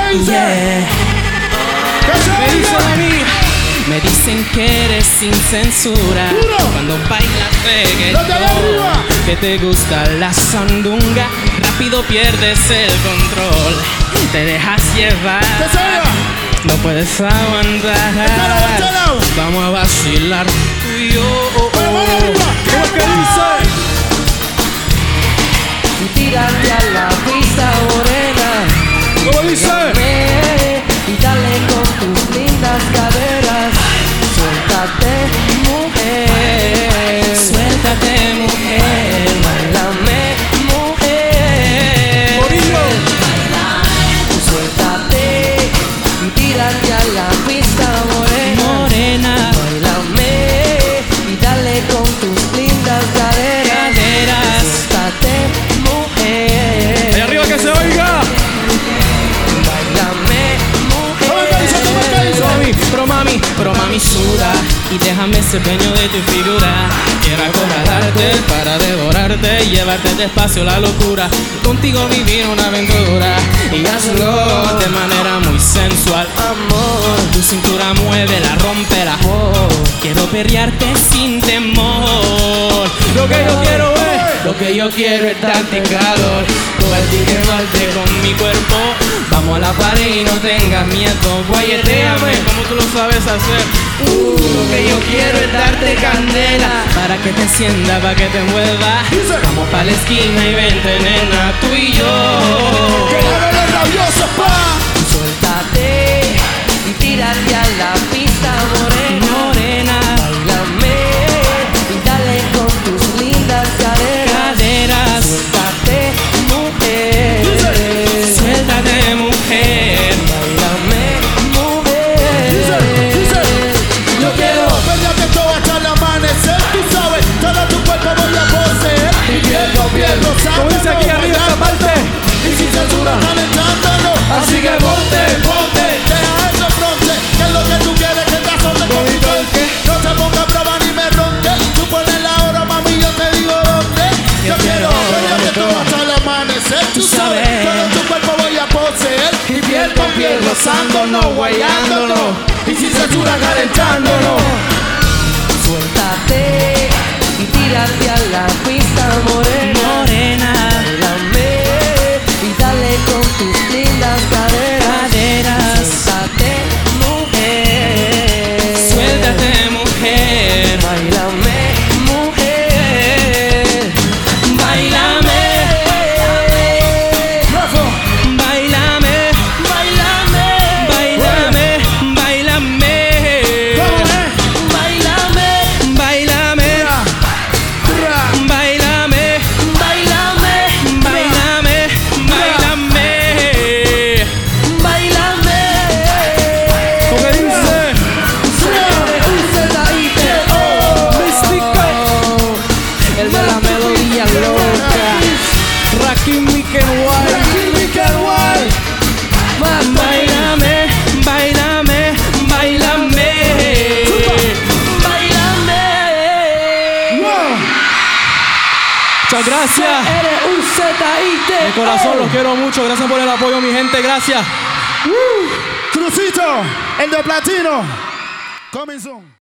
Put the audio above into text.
dice? Yeah. Me dicen que eres sin censura. Duro. Cuando bailas Los de allá reggaetón, arriba. que te gusta la sandunga, rápido pierdes el control, te dejas llevar, ¿Qué sea? no puedes aguantar. Échalo. Vamos a vacilar tú y yo. Pero mano arriba. ¿Cómo es que dice? Tírate a la pista morena. ¿Cómo dice? Llame y dale con tus lindas caderas. Suéltate, mujer. Suéltate, mujer. Bailame, mujer. Corillo. Suéltate y tírate a la pista morena. Morena. Bailame y dale con tus lindas caderas. Caderas. Suéltate, mujer. Allá arriba que se oiga. Bailame, ¿Cómo es que dice? ¿Cómo es que dice? Pero mami suda y déjame ser dueño de tu figura. Quiero acorralarte para devorarte y llevarte despacio la locura. Contigo vivir una aventura y hazlo de manera muy sensual. amor. Tu cintura muévela, rómpela. Quiero perrearte sin temor. Lo que yo quiero es, lo que yo quiero es darte calor. Cogerte y quemarte con mi cuerpo. Vamos a la pared y no tengas miedo. Guayetéame como tú lo sabes hacer. Lo que yo quiero es darte candela para que te encienda, para que te mueva. Vamos pa' la esquina y vente, nena, tú y yo. Que la de los rabiosos, pa. Suéltate y tírate a la pista morena. Morena, Bailame y dale con tus lindas caderas. caderas. Suéltate, mujer. Suéltate, mujer. Bailame, Dice, mujer. dice. Yo quiero Pégate todo hasta el amanecer. Tú sabes, todo tu cuerpo voy a poseer. Y piel rozando. como dice aquí arriba esta parte. Y sin censura, calentándonos. Así que ponte, ponte. Deja eso fronte. Que es lo que tú quieres que te azote con mi torque. No se ponga brava ni me ronque. Tú pones la hora, mami, yo te digo dónde. Yo quiero pégate todo hasta el amanecer. Tú sabes, todo tu cuerpo voy a poseer. Y piel con piel rozándonos, guayándonos. Y sin censura, calentándonos. Suéltate y tírate a la pista morena. Morena, Bailame y dale con tus lindas caderas. caderas. Suéltate, mujer. Suéltate, mujer. Bailame, mujer. Bailame, bailame, Bailame, bailame, bailame. bailame, Bailame, bailame, bailame, bailame, bailame. bailame. ¿Cómo que dice? Místico, el de la melodía loca. Rakim Mikel White. Bailame, bailame, bailame. Muchas gracias. Eres un ZIT. De corazón los quiero mucho. Gracias por el apoyo, mi gente. Gracias. Crucito, el de platino. Coming soon.